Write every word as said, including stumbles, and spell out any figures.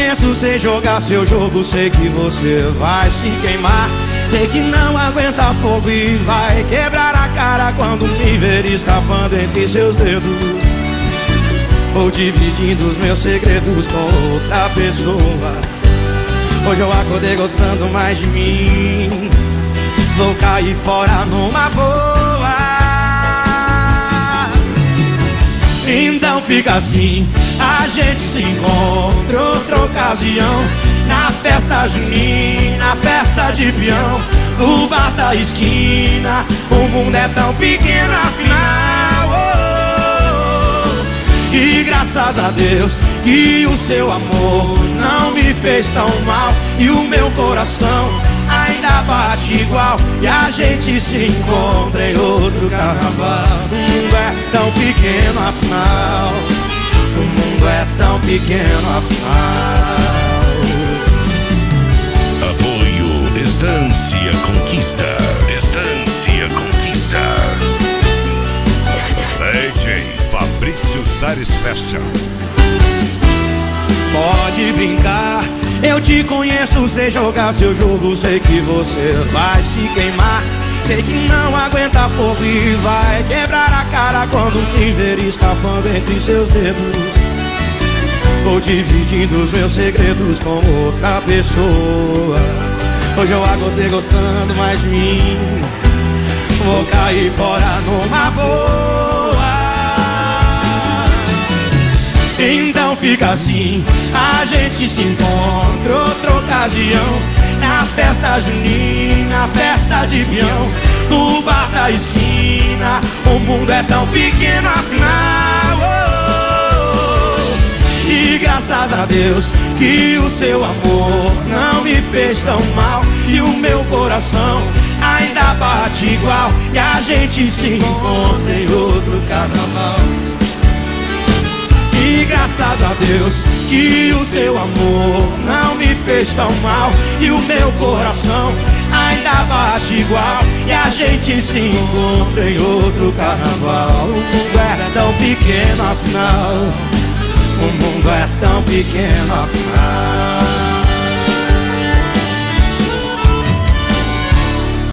conheço, sei jogar seu jogo, sei que você vai se queimar. Sei que não aguenta fogo e vai quebrar a cara quando me ver escapando entre seus dedos, ou dividindo os meus segredos com outra pessoa. Hoje eu acordei gostando mais de mim, vou cair fora numa boa. Então fica assim, a gente se encontra outra ocasião, na festa junina, festa de peão, no bar da esquina. O mundo é tão pequeno afinal, oh, oh. E graças a Deus que o seu amor não me fez tão mal, e o meu coração ainda bate igual, e a gente se encontra em outro carnaval. O mundo é tão pequeno afinal, o mundo é tão pequeno afinal. Apoio Estância Conquista. Estância Conquista. D J Fabrício Sares Fashion. Pode brincar, eu te conheço, sei jogar seu jogo, sei que você vai se queimar. Sei que não aguenta fogo e vai quebrar a cara quando me ver escapando entre seus dedos, ou dividindo os meus segredos com outra pessoa. Hoje eu acordei gostando mais de mim, vou cair fora numa boa. Então fica assim, a gente se encontra outra ocasião, na festa junina, festa de peão, no bar da esquina. O mundo é tão pequeno afinal, oh, oh. E graças a Deus que o seu amor não me fez tão mal, e o meu coração ainda bate igual, e a gente se encontra em outro carnaval. E graças a Deus que o seu amor não me fez tão mal, e o meu coração ainda bate igual, e a gente se encontra em outro carnaval. O mundo é tão pequeno afinal, o mundo é tão pequeno afinal.